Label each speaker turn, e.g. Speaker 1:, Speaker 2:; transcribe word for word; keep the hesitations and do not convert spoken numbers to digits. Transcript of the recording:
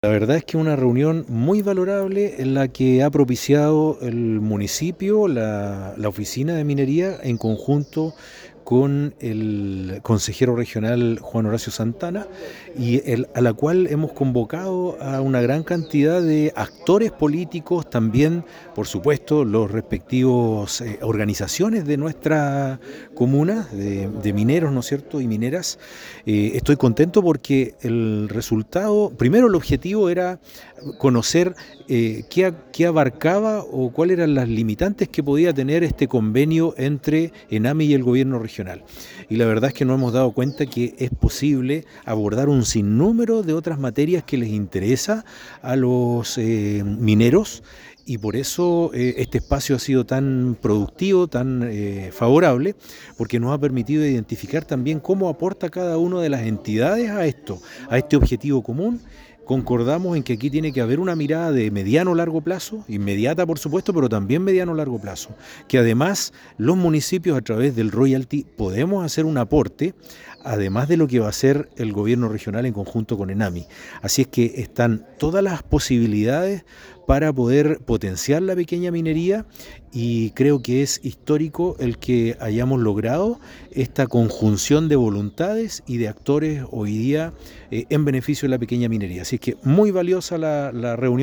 Speaker 1: La verdad es que una reunión muy valorable en la que ha propiciado el municipio, la, la oficina de minería, en conjunto con el consejero regional Juan Horacio Santana, y el- a la cual hemos convocado a una gran cantidad de actores políticos, también, por supuesto, los respectivos eh, organizaciones de nuestra comuna, de, de mineros, ¿no es cierto?, y mineras. Eh, estoy contento porque el resultado, primero el objetivo era conocer eh, qué, a- qué abarcaba o cuáles eran las limitantes que podía tener este convenio entre ENAMI y el gobierno regional. Y la verdad es que nos hemos dado cuenta que es posible abordar un sinnúmero de otras materias que les interesa a los eh, mineros, y por eso eh, este espacio ha sido tan productivo, tan eh, favorable, porque nos ha permitido identificar también cómo aporta cada una de las entidades a esto, a este objetivo común. Concordamos en que aquí tiene que haber una mirada de mediano largo plazo, inmediata por supuesto, pero también mediano largo plazo, que además los municipios a través del royalty podemos hacer un aporte, además de lo que va a hacer el gobierno regional en conjunto con ENAMI. Así es que están todas las posibilidades para poder potenciar la pequeña minería, y creo que es histórico el que hayamos logrado esta conjunción de voluntades y de actores hoy día eh, en beneficio de la pequeña minería. Así es que muy valiosa la, la reunión.